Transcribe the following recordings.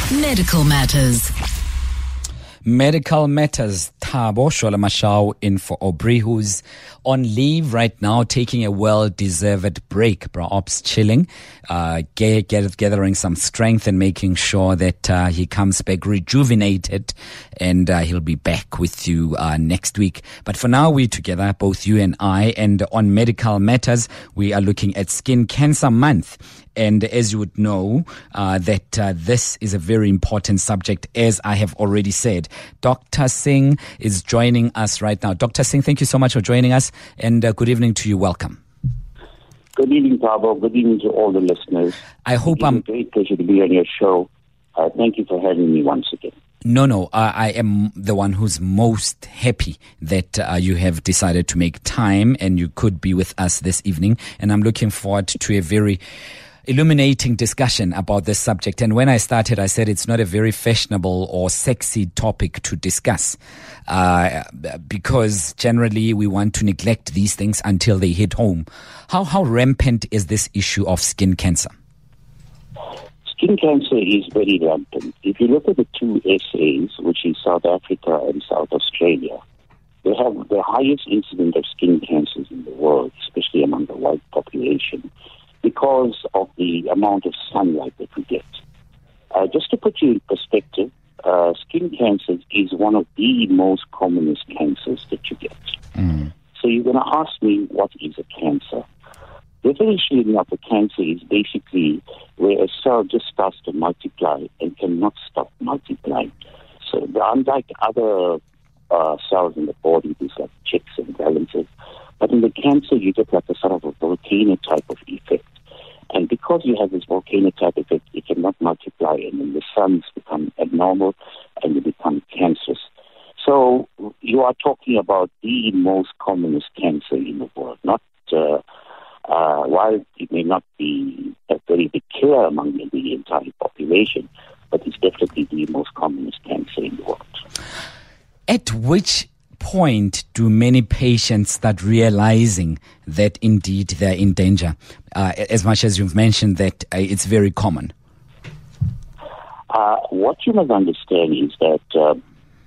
Medical Matters. Medical Matters. Thabo Shola in for Aubrey, who's on leave right now, taking a well-deserved break. Perhaps chilling, gathering some strength and making sure that he comes back rejuvenated, and he'll be back with you next week. But for now, we're together, both you and I, and on Medical Matters, we are looking at Skin Cancer Month. And as you would know, this is a very important subject, as I have already said. Dr. Singh is joining us right now. Dr. Singh, thank you so much for joining us, and good evening to you. Welcome. Good evening, Thabo. Good evening to all the listeners. I hope it's a great pleasure to be on your show. Thank you for having me once again. No, I am the one who's most happy that you have decided to make time and you could be with us this evening. And I'm looking forward to a very illuminating discussion about this subject. And when I started, I said it's not a very fashionable or sexy topic to discuss, because generally we want to neglect these things until they hit home. How rampant is this issue of skin cancer? Skin cancer is very rampant. If you look at the two SAs, which is South Africa and South Australia, they have the highest incidence of skin cancers in the world, especially among the white population, because of the amount of sunlight that we get. Just to put you in perspective, skin cancer is one of the most commonest cancers that you get. So you're going to ask me, what is a cancer? Definition of a cancer is basically where a cell just starts to multiply and cannot stop multiplying. So unlike other cells in the body, these like chicks and balances, but in the cancer you get like a sort of a volcano type of effect. And because you have this volcano type effect, it cannot multiply, and then the cells become abnormal and they become cancerous. So you are talking about the most commonest cancer in the world. Not while it may not be a very big killer among the entire population, but it's definitely the most commonest cancer in the world. At which point do many patients start realizing that indeed they're in danger, as much as you've mentioned that it's very common? What you must understand is that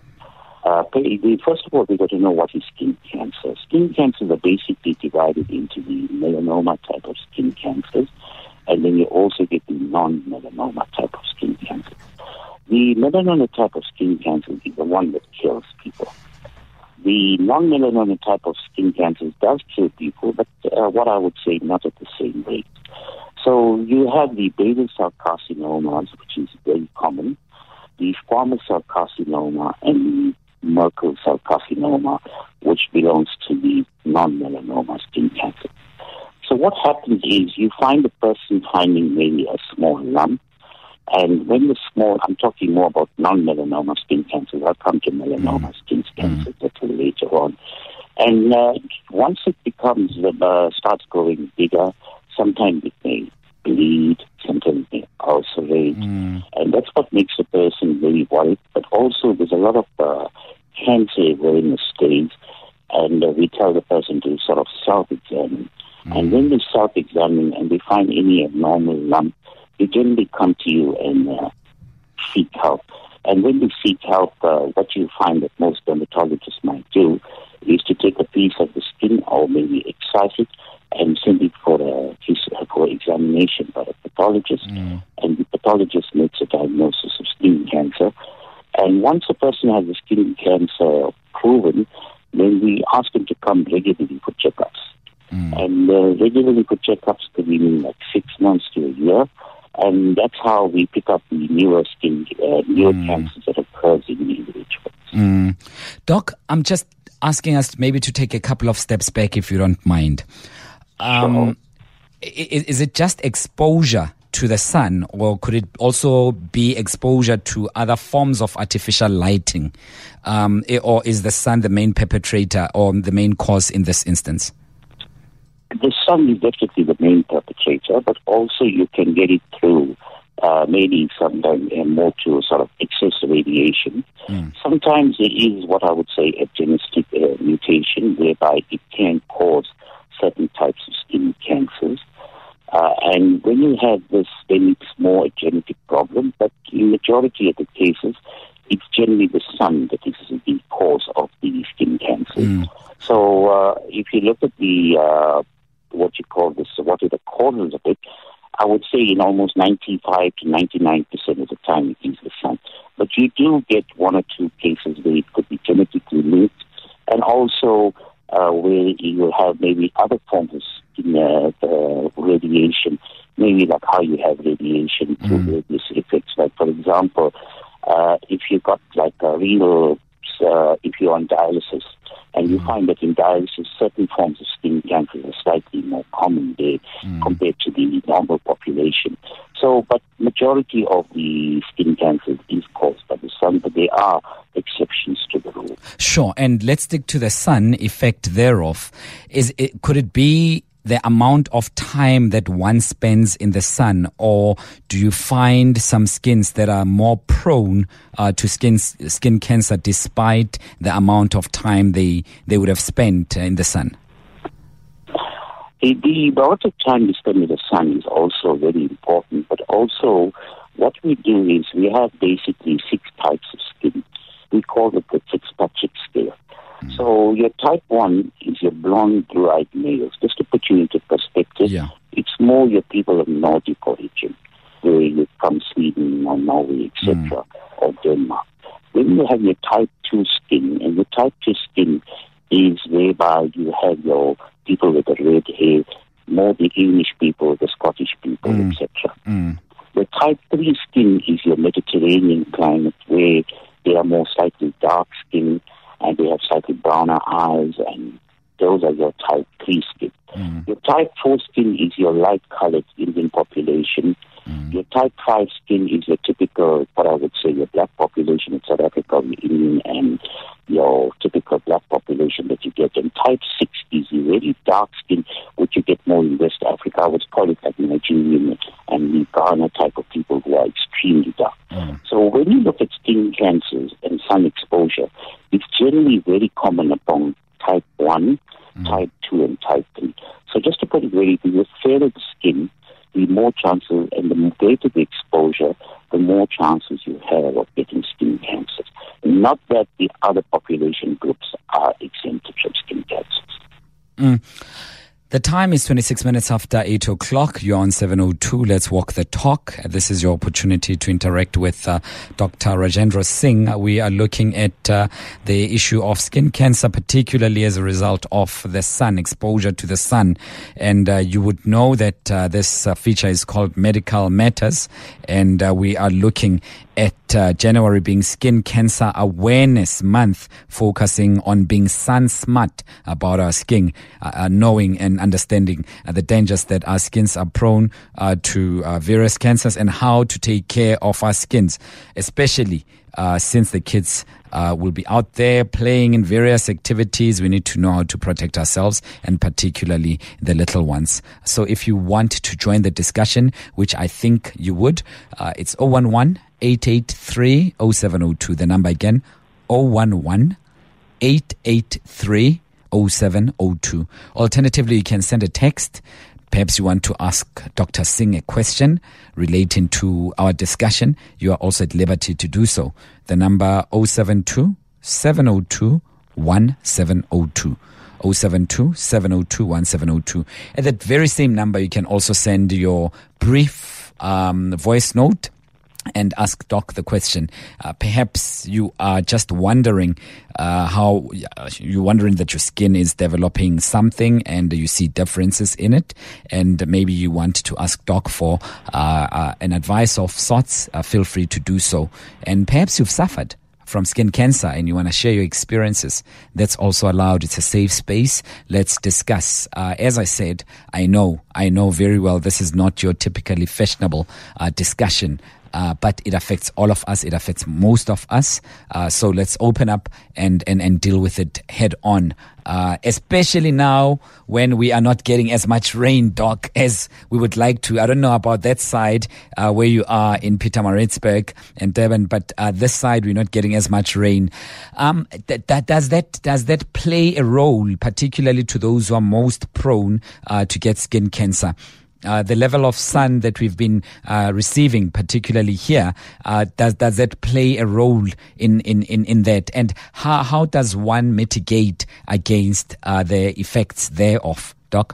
first of all, we've got to know what is skin cancer. Skin cancers are basically divided into the melanoma type of skin cancers, and then you also get the non-melanoma type of skin cancers. The melanoma type of skin cancer is the one that kills people. The non-melanoma type of skin cancer does kill people, but what I would say, not at the same rate. So you have the basal cell carcinomas, which is very common, the squamous cell carcinoma, and the Merkel cell carcinoma, which belongs to the non-melanoma skin cancer. So what happens is you find the person finding maybe a small lump, and when the small, I'm talking more about non-melanoma skin cancers. I'll come to melanoma skin cancer a little later on. And once it becomes, starts growing bigger, sometimes it may bleed, sometimes it may ulcerate, and that's what makes the person very worried. But also there's a lot of cancer awareness stage, and we tell the person to sort of self-examine. And when they self-examine and they find any abnormal lump, they generally come to you and seek help. And when they seek help, what you find that most dermatologists might do is to take a piece of the skin or maybe excise it and send it for examination by a pathologist. And the pathologist makes a diagnosis of skin cancer. And once a person has a skin cancer proven, then we ask them to come regularly for checkups. And regularly for checkups could mean like 6 months to a year. And that's how we pick up the newer cancers that occurs in the individuals. Doc, I'm just asking us maybe to take a couple of steps back, if you don't mind. Sure. Is it just exposure to the sun, or could it also be exposure to other forms of artificial lighting? Or is the sun the main perpetrator or the main cause in this instance? The sun is definitely the main perpetrator, but also you can get it through maybe sometimes more to sort of excessive radiation. Sometimes there is what I would say a genetic mutation whereby it can cause certain types of skin cancers. And when you have this, then it's more a genetic problem. But in majority of the cases, it's generally the sun that is the cause of the skin cancer. So if you look at the what are the causes of it, I would say in almost 95 to 99% of the time it is the sun. But you do get one or two cases where it could be genetically linked, and also where you will have maybe other forms of skin radiation, maybe like how you have radiation through various effects. Like, for example, if you got like a renal, if you're on dialysis, and you find that in dialysis, certain forms of skin cancer are slightly more common there compared to the normal population. So, but majority of the skin cancer is caused by the sun, but there are exceptions to the rule. Sure, and let's stick to the sun effect thereof. Could it be the amount of time that one spends in the sun, or do you find some skins that are more prone to skin cancer despite the amount of time they would have spent in the sun? The amount of time you spend in the sun is also very important, but also what we do is we have basically 6 types of skin. We call it the Fitzpatrick scale. So your type 1 is your blonde, blue-eyed males. Just to put you into perspective, it's more your people of Nordic origin, where you from Sweden or Norway, etc., or Denmark. Then you have your type 2 skin, and your type 2 skin is whereby you have your people with the red hair, more the English people, the Scottish people, etc. The type 3 skin is your Mediterranean climate, where they are more slightly dark skin, and they have slightly browner eyes, and those are your type 3 skin. Your type 4 skin is your light-colored Indian population. Your type 5 skin is your typical, what I would say, your black population in South Africa, your Indian, and your typical black population that you get. And type 6 is your very dark skin, which you get more in West Africa. I would call it like Nigerian and the Ghana type of people who are extremely dark. So when you look at skin cancers and sun exposure, it's generally very common among type 1, type 2, and type 3. So just to put it very clear, the fairer the skin, the more chances, and the greater the exposure, the more chances you have of getting skin cancers. Not that the other population groups are exempted from skin cancers. The time is 26 minutes after 8 o'clock. You're on 702. Let's walk the talk. This is your opportunity to interact with Dr. Rajendra Singh. We are looking at the issue of skin cancer, particularly as a result of the sun, exposure to the sun. And you would know that this feature is called Medical Matters. And we are looking at January being Skin Cancer Awareness Month, focusing on being sun smart about our skin, knowing and understanding the dangers that our skins are prone to various cancers, and how to take care of our skins, especially since the kids will be out there playing in various activities. We need to know how to protect ourselves, and particularly the little ones. So if you want to join the discussion, which I think you would, it's 011-883-0702. The number again, 011-883-0702. Alternatively, you can send a text. Perhaps you want to ask Dr. Singh a question relating to our discussion. You are also at liberty to do so. The number 072-702-1702. 072-702-1702. At that very same number, you can also send your brief voice note and ask Doc the question. Perhaps you are just wondering how you're wondering that your skin is developing something and you see differences in it, and maybe you want to ask Doc for an advice of sorts. Feel free to do so. And perhaps you've suffered from skin cancer and you want to share your experiences. That's also allowed. It's a safe space. Let's discuss. As I said, I know very well this is not your typically fashionable discussion. But it affects all of us. It affects most of us. So let's open up and deal with it head on. Especially now when we are not getting as much rain, Doc, as we would like to. I don't know about that side where you are in Pietermaritzburg and Durban, but this side we're not getting as much rain. Does that play a role, particularly to those who are most prone to get skin cancer? the level of sun that we've been receiving, particularly here, does that play a role in that? And how does one mitigate against the effects thereof, Doc?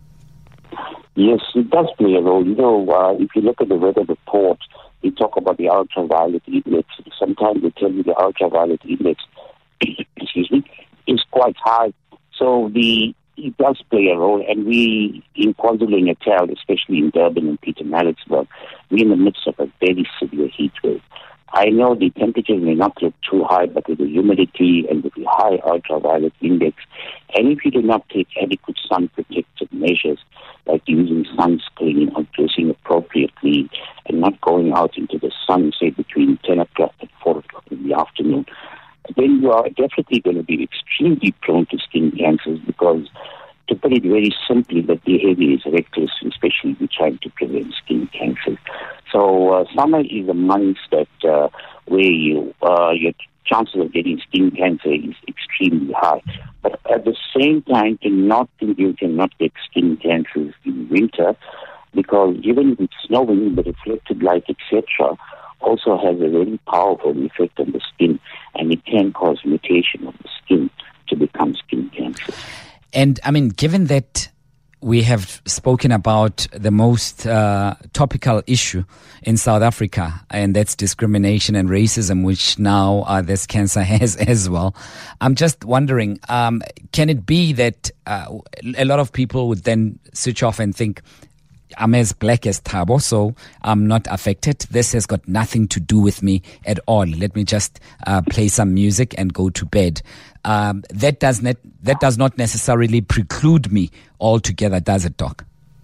Yes, it does play a role. If you look at the weather report, they talk about the ultraviolet index. Sometimes they tell you the ultraviolet index, excuse me, is quite high. So it does play a role. And we, in KwaZulu-Natal, especially in Durban and Pietermaritzburg, we're in the midst of a very severe heat wave. I know the temperatures may not look too high, but with the humidity and with the high ultraviolet index, and if you do not take adequate sun protective measures, like using sunscreen or dressing appropriately and not going out into the sun, say between 10 o'clock and 4 o'clock in the afternoon, then you are definitely going to be extremely prone to skin cancers because, to put it very simply, the behavior is reckless, especially if you're trying to prevent skin cancers. So summer is a month that where your chances of getting skin cancer is extremely high. But at the same time, to not think you cannot get skin cancers in winter, because even if it's snowing, the reflected light, etc., also has a very powerful effect on the skin, and it can cause mutation of the skin to become skin cancer. And I mean, given that we have spoken about the most topical issue in South Africa, and that's discrimination and racism, which now this cancer has as well. I'm just wondering, can it be that a lot of people would then switch off and think, I'm as black as Thabo, so I'm not affected. This has got nothing to do with me at all. Let me just play some music and go to bed. That does not necessarily preclude me altogether, does it, Doc?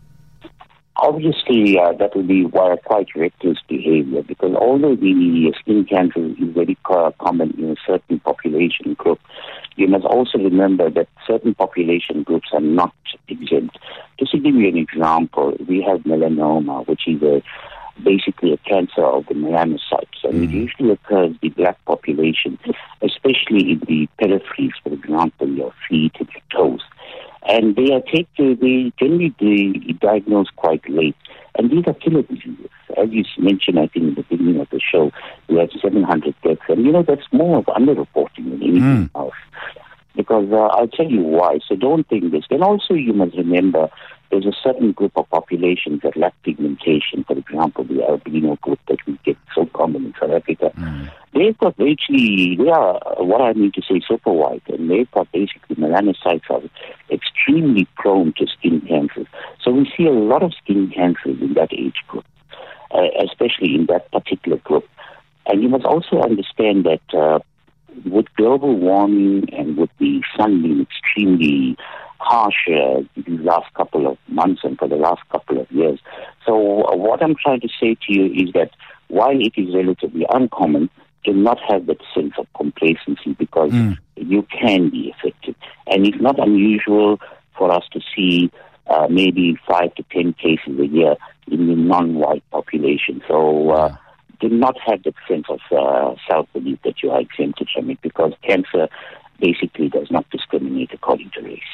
Obviously, that would be quite reckless behavior, because although the skin cancer is very common in a certain population group, you must also remember that certain population groups are not exempt. Just to give you an example, we have melanoma, which is basically a cancer of the melanocytes, and it usually occurs in the black population, especially in the peripheries, for example, your feet and your toes. And they generally diagnosed quite late. And these are killer diseases. As you mentioned, I think, in the beginning of the show, we had 700 deaths. And, that's more of underreporting than anything else. Because I'll tell you why. So don't think this. Then also you must remember there's a certain group of populations that lack pigmentation. For example, the albino group that we get so common in South Africa. They've got they are, what I mean to say, super white. And they've got basically melanocytes are extremely prone to skin cancers. So we see a lot of skin cancers in that age group, especially in that particular group. And you must also understand that with global warming and with the sun being extremely harsh these last couple of months and for the last couple of years. So what I'm trying to say to you is that while it is relatively uncommon, do not have that sense of complacency, because you can be affected. And it's not unusual for us to see maybe 5 to 10 cases a year in the non-white population. So do not have that sense of self-belief that you are exempted from it, because cancer basically does not discriminate according to race.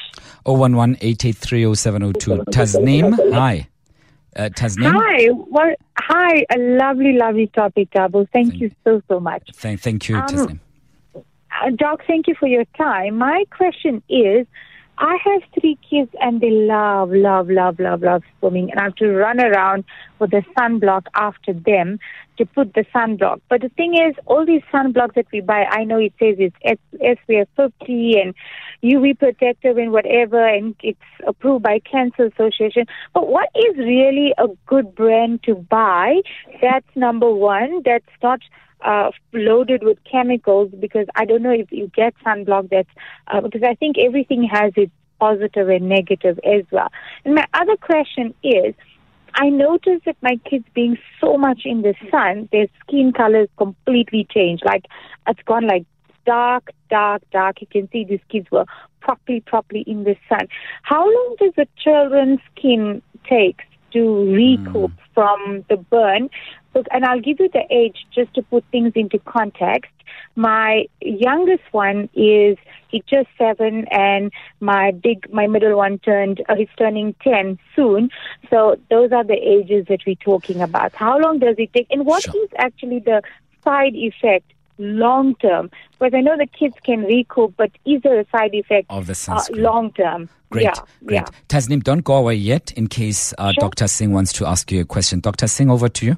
011-883-0702. Tasneem, hi. Tasneem? Hi. A lovely, lovely topic, Thabo. Thank you so much. Thank you, Tasneem. Doc, thank you for your time. My question is, I have 3 kids and they love swimming, and I have to run around with a sunblock after them to put the sunblock. But the thing is, all these sunblocks that we buy, I know it says it's SPF 50 and UV protective and whatever, and it's approved by Cancer Association. But what is really a good brand to buy? That's number one. That's not loaded with chemicals, because I don't know if you get sunblock that's because I think everything has its positive and negative as well. And my other question is, I noticed that my kids being so much in the sun, their skin colors completely changed. Like, it's gone like dark. You can see these kids were properly in the sun. How long does a children's skin take to recoup from the burn. So, and I'll give you the age just to put things into context. My youngest one he's just 7, and my middle one he's turning 10 soon. So those are the ages that we're talking about. How long does it take? And what is actually the side effect long term? Because I know the kids can recoup, but is there a side effect of the sunscreen long term? Great. Yeah. Tasneem, don't go away yet in case Dr. Singh wants to ask you a question. Dr. Singh, over to you.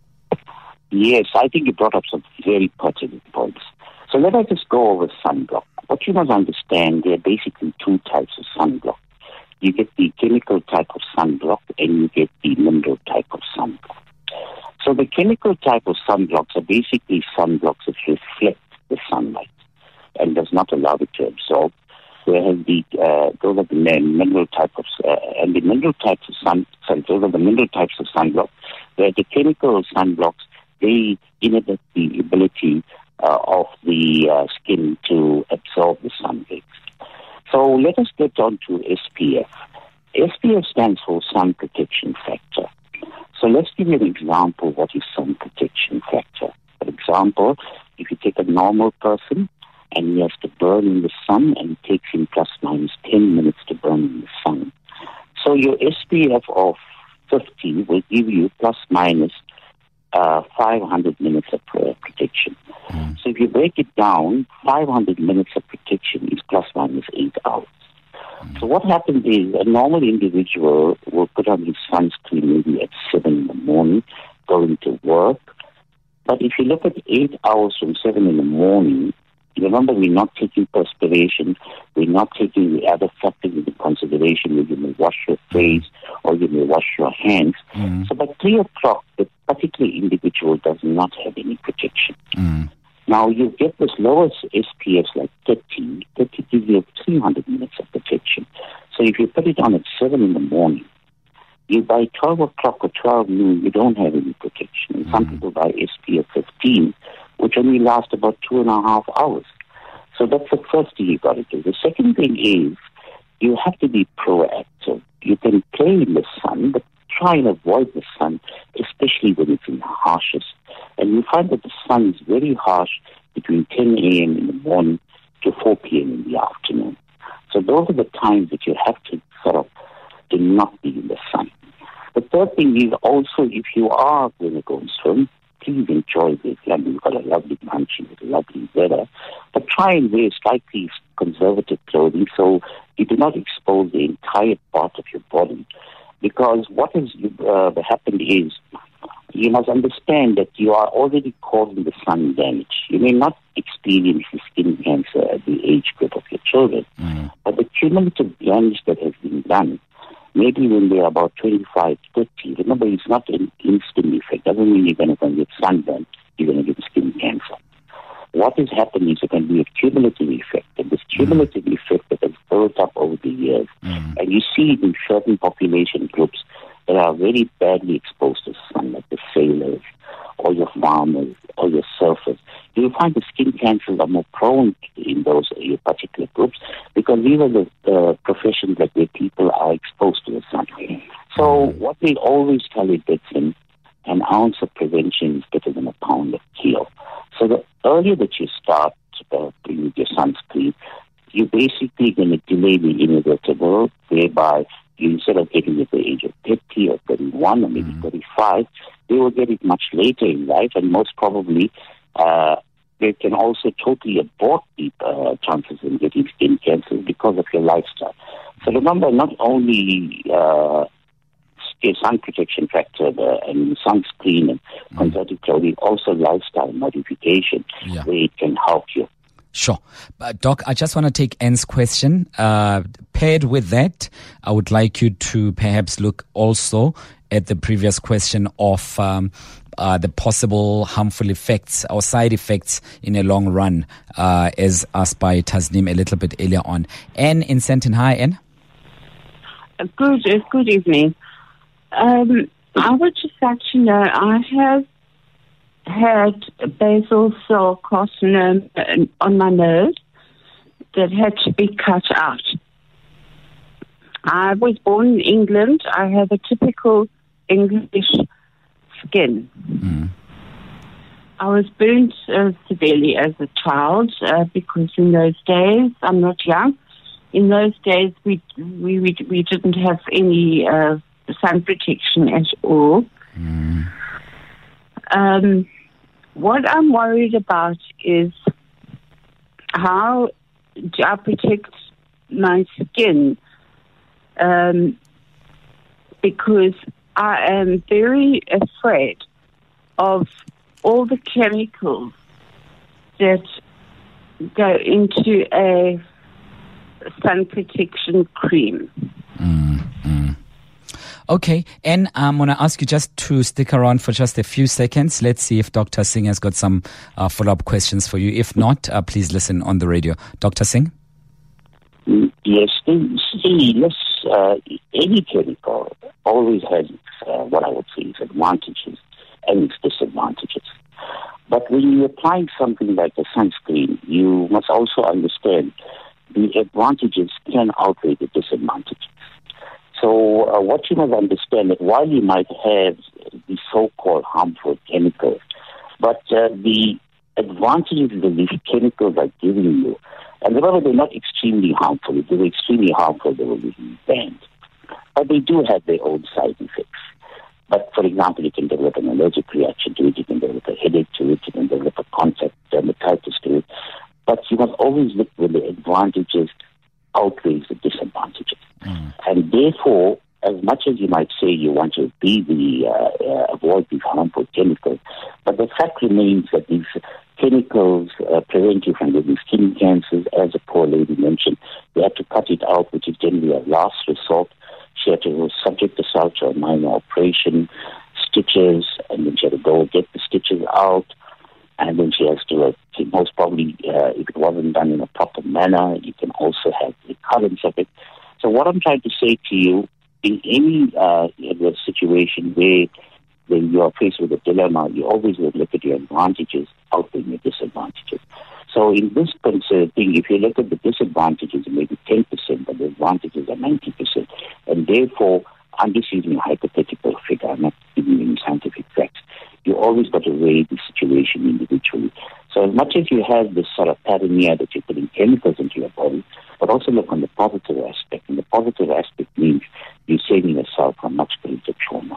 Yes, I think you brought up some very pertinent points. So let us just go over sunblock. What you must understand, there are basically 2 types of sunblock. You get the chemical type of sunblock and you get the mineral type of sunblock. So the chemical type of sunblocks are basically sunblocks that reflect the sunlight and does not allow it to absorb. Whereas those are the mineral type of and the mineral types of those are the mineral types of sunblock, where the chemical sunblocks, they inhibit the ability of the skin to absorb the sun rays. So let us get on to SPF. SPF stands for sun protection factor. So let's give you an example what is sun protection factor. For example, if you take a normal person and he has to burn in the sun and it takes him plus minus 10 minutes to burn in the sun. So your SPF of 50 will give you plus minus 500 minutes of protection. So if you break it down, 500 minutes of protection is plus minus 8 hours. So what happens is a normal individual will put on his sunscreen maybe at 7 in the morning, going to work. But if you look at 8 hours from 7 in the morning, remember we're not taking perspiration, we're not taking the other factors into consideration. You may wash your face or you may wash your hands. So by 3 o'clock, the particular individual does not have any protection. Now you get this lowest SPF like 30 gives you 300 minutes of protection. So if you put it on at 7 in the morning, you by 12 o'clock or 12 noon, you don't have any protection. And some people buy SPF 15, which only lasts about 2.5 hours. So that's the first thing you got to do. The second thing is you have to be proactive. You can play in the sun, but try and avoid the sun, especially when it's in the harshest. And you find that the sun is very harsh between 10 a.m. in the morning to 4 p.m. in the afternoon. So those are the times that you have to sort of do not be in the sun. The third thing is also, if you are going to go and swim, please enjoy this. You've got a lovely country with lovely weather, but try and wear slightly conservative clothing so you do not expose the entire part of your body. Because what has happened is, you must understand that you are already causing the sun damage. You may not experience the skin cancer at the age group of your children, but the cumulative damage that has been done, maybe when they're about 25, 30, remember it's not an instant effect. Doesn't mean you're going to get sunburn, you're going to get skin cancer. What is happening is there can be a cumulative effect, and this cumulative effect that has built up over the years, and you see it in certain population groups that are very badly exposed to sun, like the sailors, or your farmers, or your surfers. You'll find the skin cancers are more prone in those particular groups because these are the professions that where people are exposed to the sun. So what we always tell is that an ounce of prevention is better than a pound of cure. So the earlier that you start with your sunscreen, you're basically going to delay the inevitable, whereby you, instead of getting it at the age of 30 or 31 or maybe 35, they will get it much later in life, and most probably they can also totally abort the chances in getting skin cancer because of your lifestyle. So remember, not only sun protection factor and sunscreen and conservative clothing, also lifestyle modification where it can help you. Sure. Doc, I just want to take Anne's question. Paired with that, I would like you to perhaps look also at the previous question of the possible harmful effects or side effects in a long run, as asked by Tasneem a little bit earlier on. Anne in Sandton. Hi, Anne. Good evening. I would just like to know, I have had basal cell carcinoma on my nose that had to be cut out. I was born in England. I have a typical English skin. I was burnt severely as a child because in those days, I'm not young, in those days we didn't have any sun protection at all. What I'm worried about is how do I protect my skin, because I am very afraid of all the chemicals that go into a sun protection cream. Okay, and I'm going to ask you just to stick around for just a few seconds. Let's see if Dr. Singh has got some follow-up questions for you. If not, please listen on the radio. Dr. Singh? Yes, any chemical always has what I would say is advantages and its disadvantages. But when you're applying something like a sunscreen, you must also understand the advantages can outweigh the disadvantages. So what you must understand that while you might have the so-called harmful chemicals, but the advantages that these chemicals are giving you, and remember they're not extremely harmful. If they were extremely harmful, they would be banned. But they do have their own side effects. But for example, you can develop an allergic reaction to it, you can develop a headache to it, you can develop a contact dermatitis to it. But you must always look when the advantages outweighs the disadvantages. And therefore, as much as you might say you want to avoid these harmful chemicals, but the fact remains that these chemicals prevent you from getting skin cancers. As a poor lady mentioned, they had to cut it out, which is generally a last resort. She had to subject herself to a minor operation, stitches, and then she had to go get the stitches out. And then she has to, most probably, if it wasn't done in a proper manner, you can also have recurrence of it. So what I'm trying to say to you, in any situation where you are faced with a dilemma, you always would look at your advantages outweighing your disadvantages. So in this thing, if you look at the disadvantages, maybe 10%, but the advantages are 90%. And therefore, I'm just using a hypothetical figure. I'm not giving you any scientific facts. You always got to weigh the situation individually. So as much as you have this sort of paranoia that you're putting chemicals into your body, but also look on the positive aspect. And the positive aspect means you're saving yourself from much greater trauma.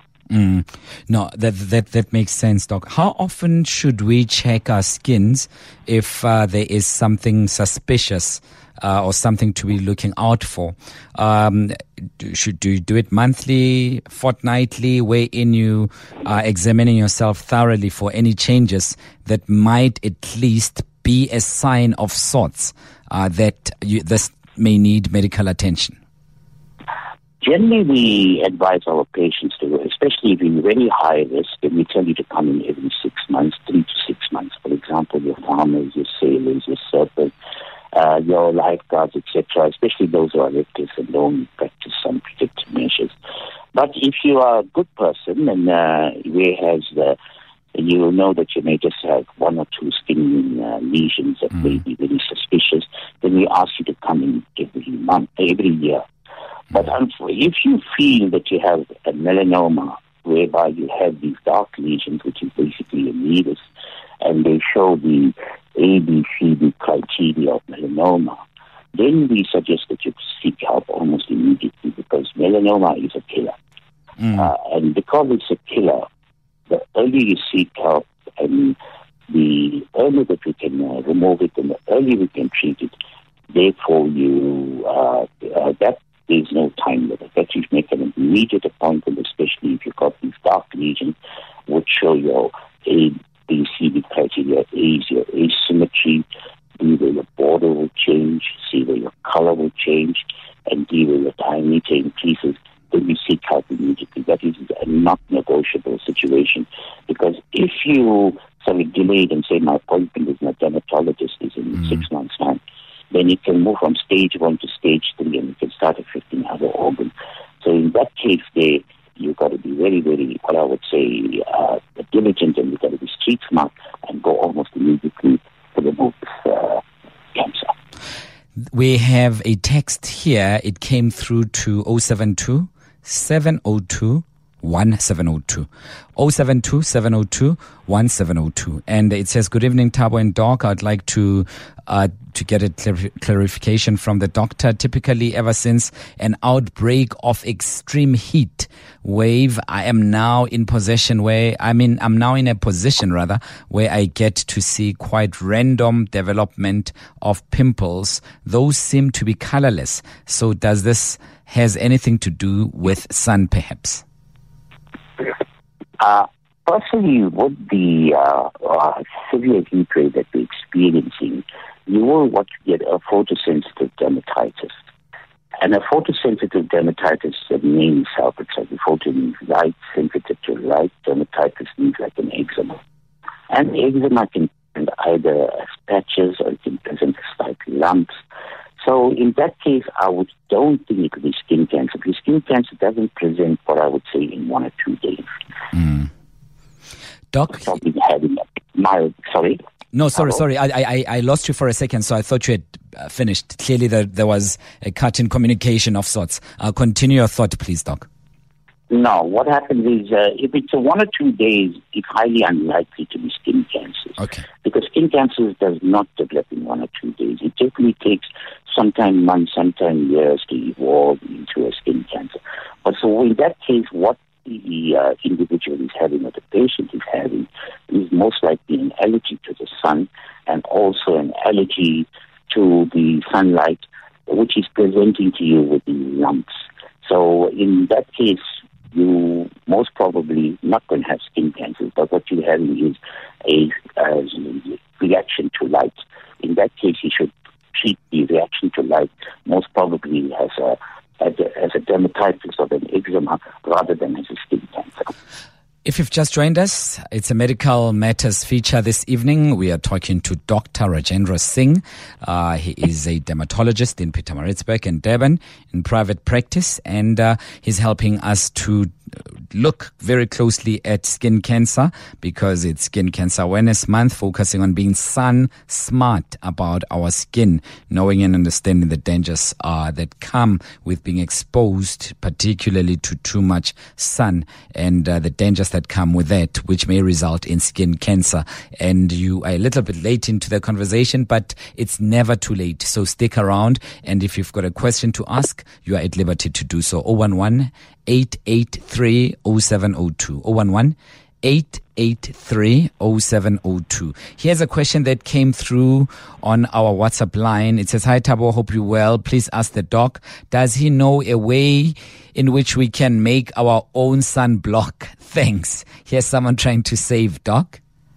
No, that makes sense, Doc. How often should we check our skins if there is something suspicious or something to be looking out for? Should you do it monthly, fortnightly, wherein you are examining yourself thoroughly for any changes that might at least be a sign of sorts that this may need medical attention? Generally, we advise our patients to, especially if you're very high risk, then we tell you to come in every 6 months, 3 to 6 months. For example, your farmers, your sailors, your surfers, your lifeguards, etc., especially those who are reckless and don't practice some protective measures. But if you are a good person and you will know that you may just have 1 or 2 skin lesions that may be very suspicious, then we ask you to come in every year. But if you feel that you have a melanoma, whereby you have these dark lesions, which is basically a nevus, and they show the ABCD criteria of melanoma, then we suggest that you seek help almost immediately, because melanoma is a killer. And because it's a killer, the earlier you seek help and the earlier that we can remove it and the earlier we can treat it, therefore that there's no time limit. That you make an immediate appointment, especially if you've got these dark lesions, which show your ABCD criteria, A is your asymmetry, B where your border will change, C where your color will change, and D where your diameter increases. Then you seek help immediately. That is a not negotiable situation, because if you delay it and say my appointment with my dermatologist is in 6 months' time, then it can move from stage 1 to stage 3 and it can start affecting other organs. So in that case, you've got to be very, very, what I would say, diligent, and you've got to be street smart and go almost immediately to remove this cancer. We have a text here. It came through to 072 702 1702. 072 702 1702. And it says, good evening, Thabo and Doc. I'd like to get a clarification from the doctor. Typically, ever since an outbreak of extreme heat wave, I'm now in a position where I get to see quite random development of pimples. Those seem to be colorless. So does this has anything to do with sun, perhaps? Personally, with the severe heat wave that we're experiencing, you will want to get a photosensitive dermatitis. And a photosensitive dermatitis, the name itself, it's like a photo means light, sensitive to light. Dermatitis means like an eczema. And eczema can present either as patches or it can present as like lumps. So in that case, don't think it could be skin cancer, because skin cancer doesn't present, what I would say, in 1 or 2 days. Doc? Probably having a mild, sorry? No, sorry. I lost you for a second, so I thought you had finished. Clearly there was a cut in communication of sorts. Continue your thought, please, Doc. No, what happens is if it's a 1 or 2 days, it's highly unlikely to be skin cancers. Okay. Because skin cancers does not develop in 1 or 2 days. It typically takes sometimes months, sometimes years to evolve into a skin cancer. But so in that case, what the individual is having or the patient is having is most likely an allergy to the sun and also an allergy to the sunlight, which is presenting to you with the lumps. So in that case, you most probably not going to have skin cancers, but what you're having is a reaction to light. In that case, you should treat the reaction to light most probably as a dermatitis or an eczema rather than as a skin cancer. If you've just joined us, it's a Medical Matters feature this evening. We are talking to Dr. Rajendra Singh. He is a dermatologist in Pietermaritzburg and Durban in private practice, and he's helping us to look very closely at skin cancer because it's Skin Cancer Awareness Month, focusing on being sun smart about our skin, knowing and understanding the dangers that come with being exposed, particularly to too much sun, and the dangers that come with that, which may result in skin cancer. And you are a little bit late into the conversation, but it's never too late. So stick around, and if you've got a question to ask, you are at liberty to do so. 011-883-0702. 011-883-0702. Here's a question that came through on our WhatsApp line. It says, hi Thabo, hope you're well. Please ask the doc, does he know a way in which we can make our own sunblock? Thanks. Here's someone trying to save, Doc.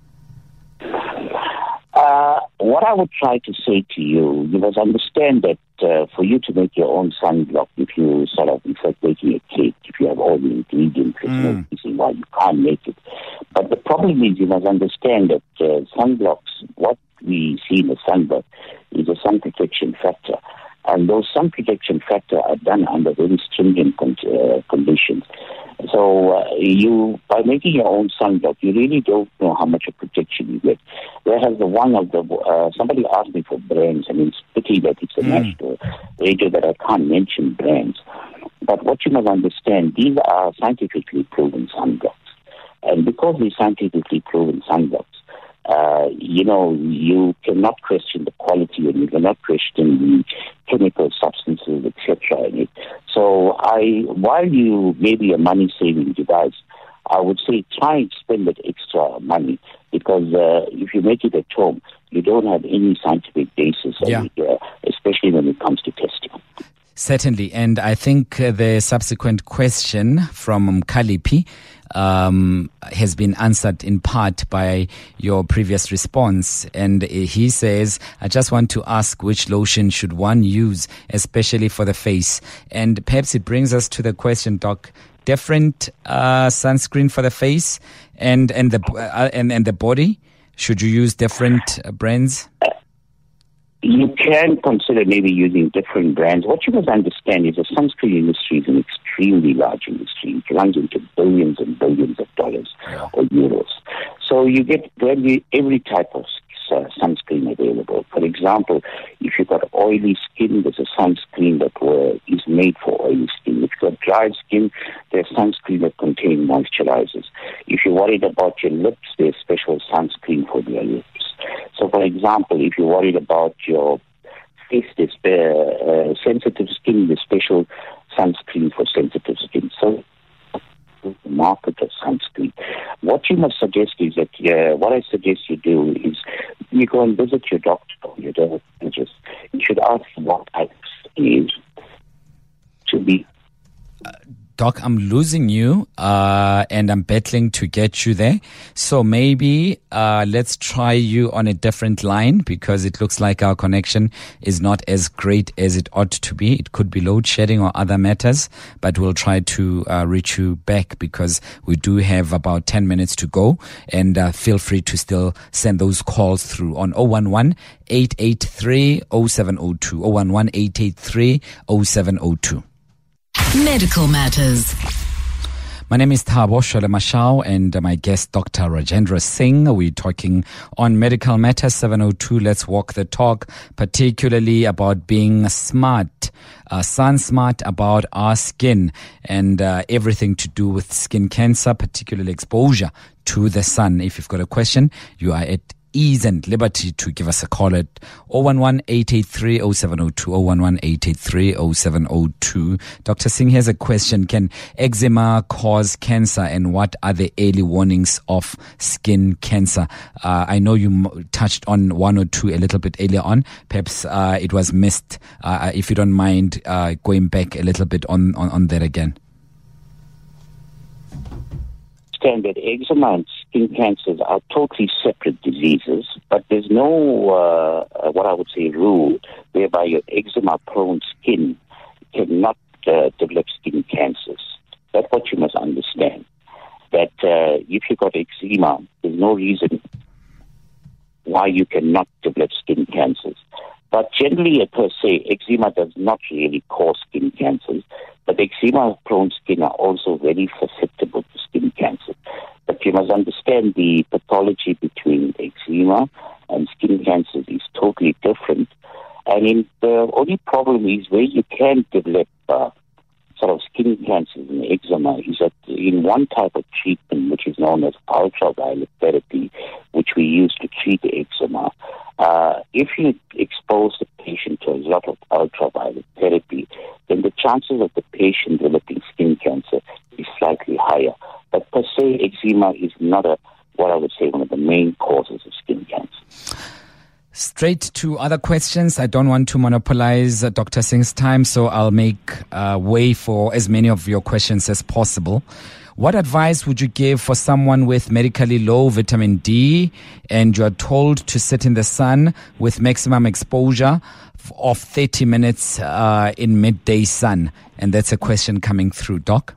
What I would try to say to you, you must understand that for you to make your own sunblock, if you it's like making a cake, if you have all the ingredients, there's no reason why you can't make it. But the problem is you must understand that sunblocks, what we see in the sunblock is a sun protection factor. And those sun protection factor are done under very stringent conditions. So by making your own sunblock, you really don't know how much of protection you get. Whereas somebody asked me for brands, and it's pity that it's a national radio that I can't mention brands. But what you must understand, these are scientifically proven sunblocks. And because they're scientifically proven sunblocks, you cannot question the quality and you cannot question the chemical substances, etc. in it. So while you may be a money-saving device, I would say try and spend that extra money because if you make it at home, you don't have any scientific basis, especially when it comes to testing. Certainly, and I think the subsequent question from Kalipi has been answered in part by your previous response. And he says, I just want to ask which lotion should one use, especially for the face? And perhaps it brings us to the question, Doc, different sunscreen for the face and the body? Should you use different brands? You can consider maybe using different brands. What you must understand is the sunscreen industry is an extremely large industry. It runs into billions and billions of dollars or euros. So you get every type of sunscreen available. For example, if you've got oily skin, there's a sunscreen that is made for oily skin. If you've got dry skin, there's sunscreen that contains moisturizers. If you're worried about your lips, there's special sunscreen for your lips. So, for example, if you're worried about your face, there's sensitive skin, there's special sunscreen for sensitive skin. So, the market of sunscreen. What you must suggest is that, what I suggest you do is you go and visit your doctor or your dermatologist. You should ask what type of skin is to be. Doc, I'm losing you, and I'm battling to get you there. So maybe let's try you on a different line, because it looks like our connection is not as great as it ought to be. It could be load shedding or other matters, but we'll try to reach you back, because we do have about 10 minutes to go. And feel free to still send those calls through on 011-883-0702, 011-883-0702. Medical Matters. My name is Thabo Sholomashau, and my guest, Dr. Rajendra Singh. We're talking on Medical Matters 702. Let's walk the talk, particularly about being smart, sun smart about our skin, and everything to do with skin cancer, particularly exposure to the sun. If you've got a question, you are at ease and liberty to give us a call at 011-883-0702, 011-883-0702. Dr. Singh, here's a question. Can eczema cause cancer, and what are the early warnings of skin cancer? I know you touched on one or two a little bit earlier on. Perhaps it was missed. If you don't mind going back a little bit on that again. That eczema and skin cancers are totally separate diseases, but there's no, what I would say, rule whereby your eczema-prone skin cannot develop skin cancers. That's what you must understand. That if you've got eczema, there's no reason why you cannot develop skin cancers. But generally, per se, eczema does not really cause skin cancers, but eczema-prone skin are also very susceptible to skin cancer. But you must understand the pathology between eczema and skin cancers is totally different. And the only problem is where you can develop sort of skin cancers and eczema is that in one type of treatment, which is known as ultraviolet therapy, which we use to treat eczema, if you expose the patient to a lot of ultraviolet therapy, then the chances of the patient developing skin cancer is slightly higher. But per se, eczema is not what I would say one of the main causes of skin cancer. Straight to other questions. I don't want to monopolize Dr. Singh's time, so I'll make way for as many of your questions as possible. What advice would you give for someone with medically low vitamin D and you are told to sit in the sun with maximum exposure of 30 minutes in midday sun? And that's a question coming through. Doc?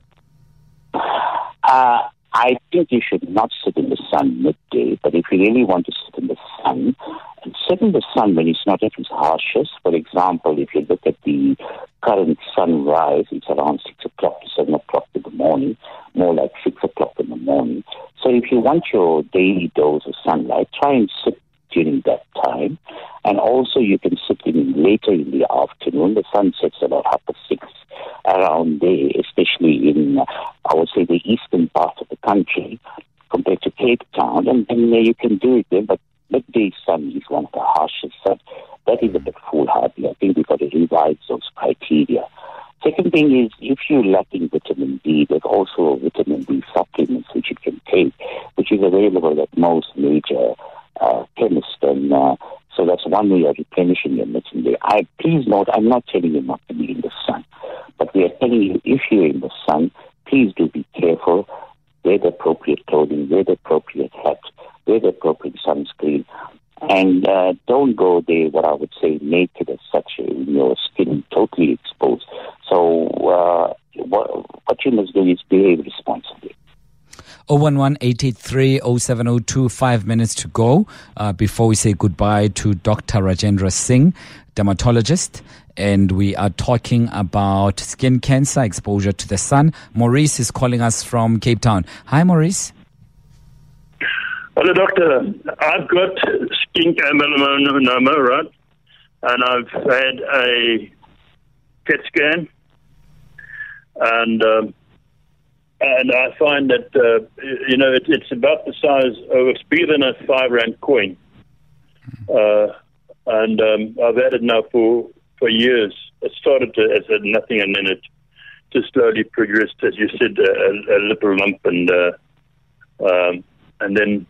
I think you should not sit in the sun midday, but if you really want to sit in the sun, sit in the sun when it's not at its harshest. For example, if you look at the current sunrise, it's around 6 o'clock to 7 o'clock in the morning, more like 6 o'clock in the morning. So if you want your daily dose of sunlight, try and sit during that time. And also you can sit in later in the afternoon. The sun sets about 6:30 around there, especially in, I would say, the eastern part of the country compared to Cape Town. And then you can do it there, but midday sun is one of the harshest sun. That is a bit foolhardy. I think we've got to revise those criteria. Second thing is, if you're lacking vitamin D, there's also vitamin D supplements which you can take, which is available at most major chemists. And so that's one way of replenishing your vitamin D. Please note, I'm not telling you not to be in the sun, but we are telling you, if you're in the sun, please do be careful. Wear the appropriate clothing, wear the appropriate hat, wear the appropriate sunscreen, and don't go there, what I would say, naked as such, your skin totally exposed. So what you must do is behave responsibly. 011-883-0702, 5 minutes to go before we say goodbye to Dr. Rajendra Singh, dermatologist. And we are talking about skin cancer, exposure to the sun. Maurice is calling us from Cape Town. Hi, Maurice. Hello, doctor. I've got skin melanoma, right? And I've had a PET scan, and I find that it's about the size of it's bigger than a R5 coin, and I've had it now for years. It started as nothing, and then it just slowly progressed, as you said, a little lump, and then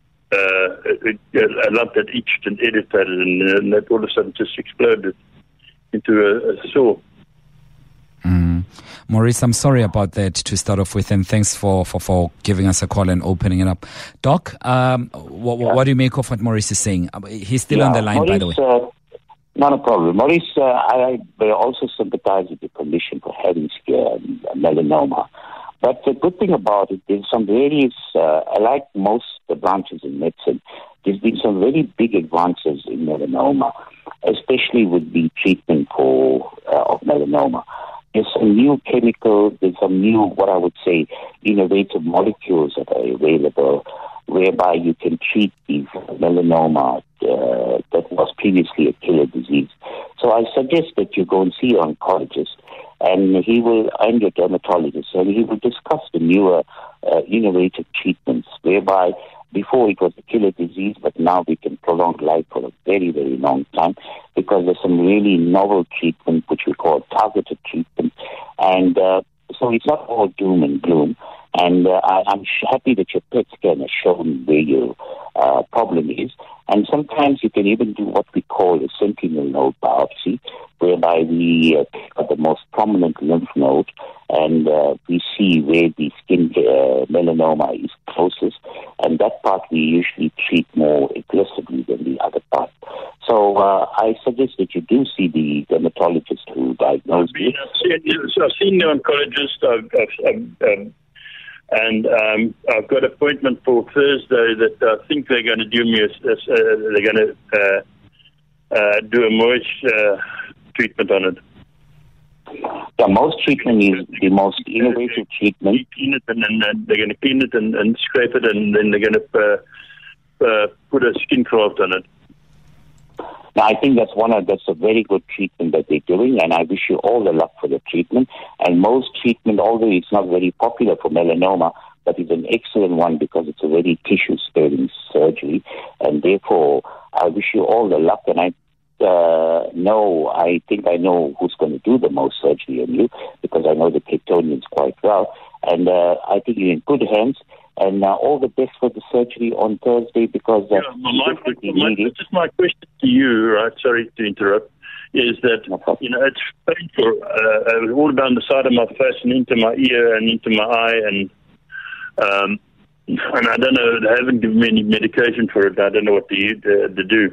a lump that itched and irritated, and that all of a sudden just exploded into a sore. Maurice, I'm sorry about that to start off with, and thanks for giving us a call and opening it up. Doc, what do you make of what Maurice is saying? He's still on the line, Maurice, by the way. Not a problem. Maurice, I also sympathize with the condition for having melanoma. But the good thing about it, there's some various, like most the branches in medicine, there's been some very big advances in melanoma, especially with the treatment of melanoma. There's some new chemicals, there's some new, what I would say, innovative molecules that are available, whereby you can treat these melanoma that was previously a killer disease. So I suggest that you go and see your oncologist, and your dermatologist, and he will discuss the newer innovative treatments, whereby before it was a killer disease, but now we can prolong life for a very, very long time, because there's some really novel treatment, which we call targeted treatment, and so it's not all doom and gloom. And I'm happy that your PET scan has shown where your problem is. And sometimes you can even do what we call a sentinel node biopsy, whereby we take out the most prominent lymph node, and we see where the skin melanoma is closest. And that part we usually treat more aggressively than the other part. So I suggest that you do see the dermatologist who diagnosed you. I've seen the oncologist. And I've got an appointment for Thursday that I think they're going to do me they're going to do a moist treatment on it. The most treatment is the most innovative treatment. Clean it, and then they're going to clean it and scrape it, and then they're going to put a skin graft on it. Now, I think that's a very good treatment that they're doing, and I wish you all the luck for the treatment. And most treatment, although it's not very popular for melanoma, but it's an excellent one because it's a very tissue-sparing surgery, and therefore I wish you all the luck. And I think I know who's going to do the most surgery on you, because I know the Capetonians quite well, and I think you're in good hands. And all the best for the surgery on Thursday, because just my question to you, right? Sorry to interrupt. Is that it's painful all down the side of my face and into my ear and into my eye, and I don't know. They haven't given me any medication for it. I don't know what to do.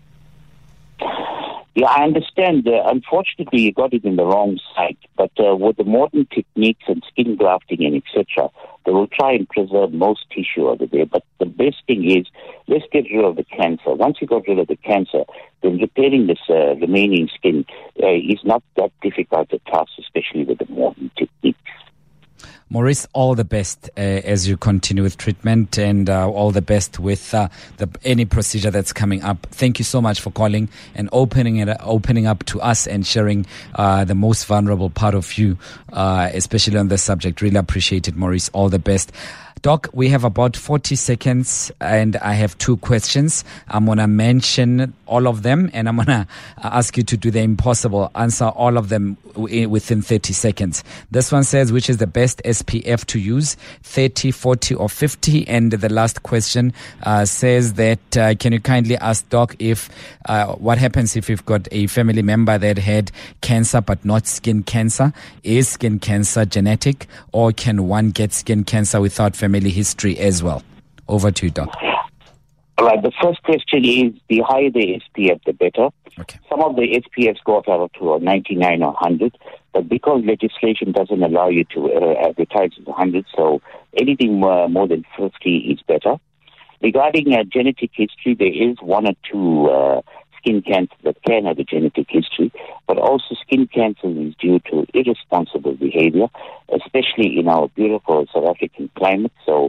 Yeah, I understand. Unfortunately, you got it in the wrong site. But with the modern techniques and skin grafting and etc., they will try and preserve most tissue over there. But the best thing is, let's get rid of the cancer. Once you got rid of the cancer, then repairing this remaining skin is not that difficult a task, especially with the modern techniques. Maurice, all the best as you continue with treatment, and all the best with any procedure that's coming up. Thank you so much for calling and opening up to us and sharing the most vulnerable part of you, especially on this subject. Really appreciate it, Maurice. All the best. Doc, we have about 40 seconds and I have 2 questions. I'm going to mention all of them and I'm going to ask you to do the impossible. Answer all of them within 30 seconds. This one says, which is the best SPF to use, 30, 40 or 50? And the last question says that, can you kindly ask Doc if what happens if you've got a family member that had cancer but not skin cancer? Is skin cancer genetic, or can one get skin cancer without family history as well? Over to you, Doc. All right, the first question is, the higher the SPF, the better. Okay. Some of the SPFs go up to 99 or 100, but because legislation doesn't allow you to advertise as 100, so anything more than 50 is better. Regarding genetic history, there is 1 or 2 skin cancer that can have a genetic history, but also skin cancer is due to irresponsible behavior, especially in our beautiful South African climate. So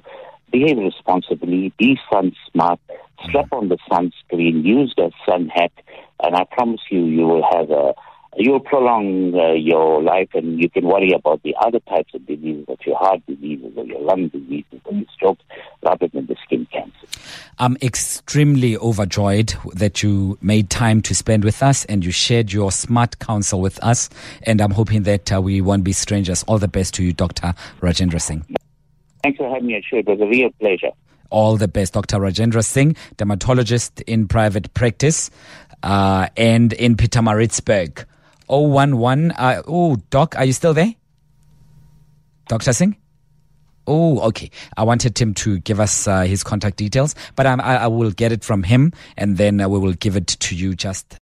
behave responsibly, be sun smart, strap on the sunscreen, use the sun hat, and I promise you, you'll prolong your life, and you can worry about the other types of diseases, of your heart diseases, or your lung diseases, or your strokes, rather than the skin cancer. I'm extremely overjoyed that you made time to spend with us and you shared your smart counsel with us. And I'm hoping that we won't be strangers. All the best to you, Dr. Rajendra Singh. Thanks for having me on the show. It was a real pleasure. All the best, Dr. Rajendra Singh, dermatologist in private practice and in Pietermaritzburg. 011. Doc, are you still there? Dr. Singh? Oh, okay. I wanted him to give us his contact details, but I will get it from him, and then we will give it to you just